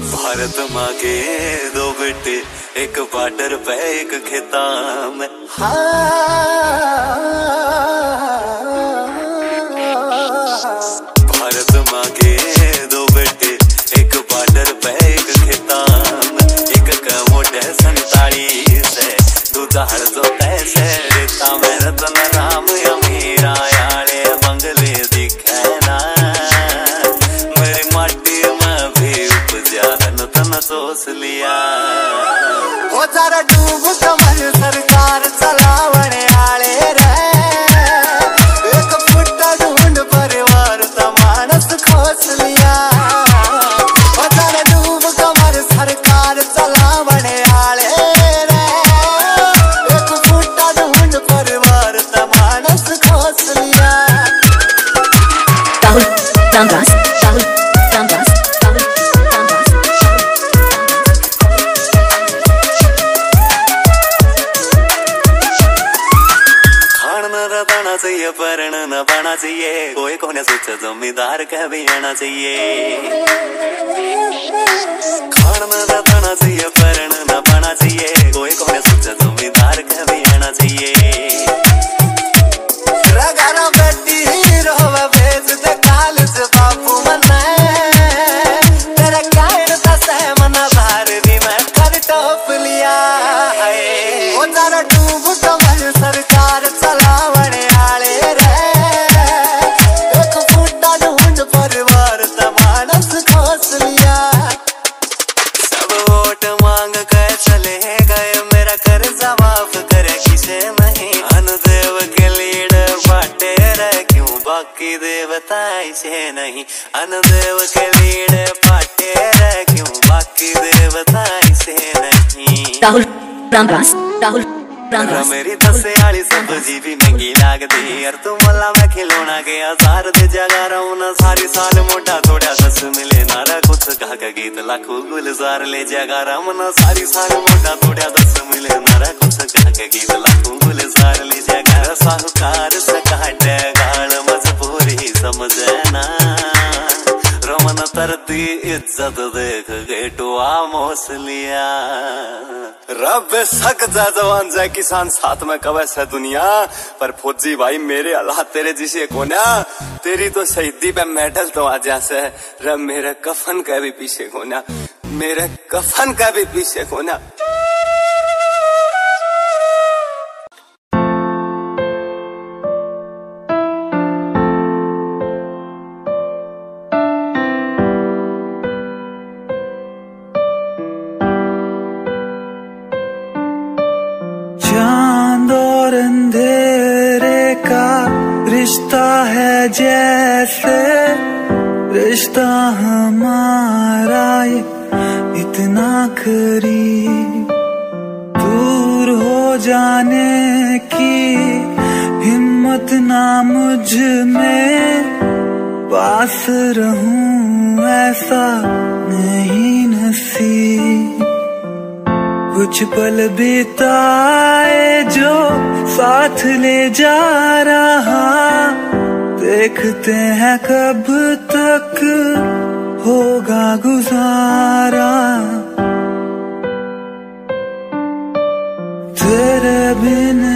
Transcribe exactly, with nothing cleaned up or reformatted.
भारत माँ के दो बेटे, एक बॉर्डर पे एक खेता में। भारत माँ के दो बेटे, एक बॉर्डर पे एक खेता में। एक कमोट है संतालीस है, दूजा हर जो तैसे रेता में। रतन राम अमीर आयाले बंगले दिखे ना, मेरी माटी में भी उपजा धन धन सोच लिया। हो जरा डूब कमर सरकार चलावने आले रे, एक फुट्टा ढूंढ परिवार ता मानस खोस लिया। हो जरा डूब कमर सरकार चलावने आले रे, एक फुट्टा ढूंढ परिवार ता मानस खोस लिया। राहुल रामदास, राहुल रामदास, राहुल रामदास। खान न रताना चाहिए, परण न पाना चाहिए, कोई कोने सोच जमींदार कह भी आना चाहिए। खान न रताना चाहिए, परण न पाना चाहिए, कोई कोने सोच जमींदार कह भी आना चाहिए। रगारा बेटी हीरो भेज दे कालज बाबू मना, तेरा कहने ता सहमना बाहर भी मैं कर टोप लिया। ओ जरा डूब कमर सरकार चलावने आले रे, एक फुट्टा ढूंढ परिवार ता मानस खोस लिया। सब वोट मांग कर चले गए, मेरा कर्जा माफ करे किसे नहीं। अनुदेव के लीड बाटे रहे क्यों, बाकी देवता इसे नहीं। अनुदेव के लीड बाटे रहे क्यों, बाकी देवता इसे नहीं। राहुल रामदास, राहुल रामदास। मेरी दसे आली सब्जी भी महंगी लागती, और तू मला मैं खिलौना गया सार दे जगा रहूं ना। सारी साल मोटा थोड़ा दस मिले नारा, कुछ गा का गीत लाखों गुलजार ले जगा राम ना। सारी साल मोटा थोड़ा दस मिले नारा, कुछ गा का गीत लाखों गुलजार ले जगा। साहूकार से काटे गाल मजबूरी समझे ना, रमन तरती इज्जत देख गए टुआ मोस लिया। रब सक जा जवान जाए किसान साथ में कवे से दुनिया, पर फौजी भाई मेरे अल्लाह तेरे जिसे कोना। तेरी तो शहीदी पे मेडल तो आ जा से, रब मेरे कफन का भी पीछे कोना, मेरे कफन का भी पीछे कोना। चांद और अंधेरे का रिश्ता है जैसे, रिश्ता हमारा ये इतना करीब। दूर हो जाने की हिम्मत ना मुझ में, पास रहूं ऐसा नहीं नसीब। कुछ पल बिताए जो साथ ले जा रहा, देखते हैं कब तक होगा गुजारा। तेरे बिन